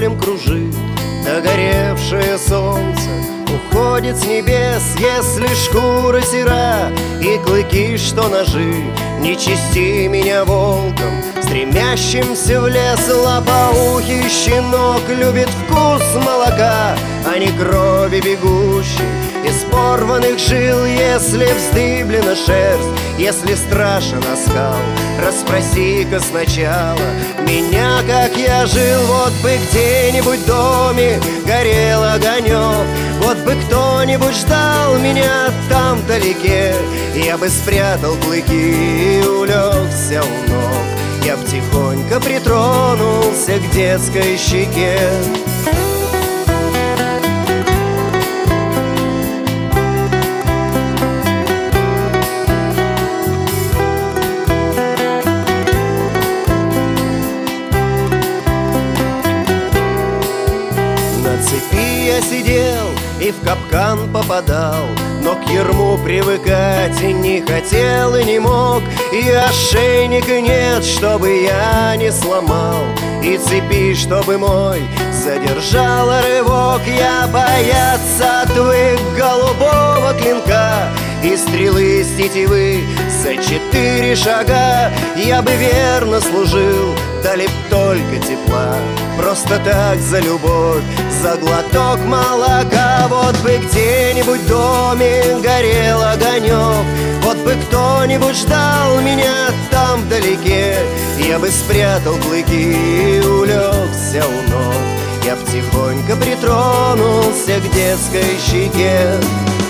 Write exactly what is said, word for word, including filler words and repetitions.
полем кружит догоревшее солнце. Уходит с небес, если шкура сера и клыки, что ножи. Не чисти меня волком, стремящимся в лес. Лопоухий щенок любит вкус молока, а не крови бегущей из порванных жил. Если вздыблена шерсть, если страшен оскал, расспроси-ка сначала меня, как я жил. Вот бы где-нибудь в доме горел огонек, вот бы кто-нибудь ждал меня там вдалеке. Я бы спрятал клыки и улегся у ног, я б тихонько притронулся к детской щеке. На цепи я сидел и в капкан попадал, но к ярму привыкать и не хотел и не мог. И ошейника нет, чтобы я не сломал, и цепи, чтобы мой задержала рывок. Я бояться отвык голубого клинка и стрелы с тетивы за четыре шага. Я бы верно служил, дали б только тепла, просто так за любовь, за глоток молока. Вот бы где-нибудь в доме горел огонек, вот бы кто-нибудь ждал меня там вдалеке. Я бы спрятал клыки и улегся у ног, я б тихонько притронулся к детской щеке.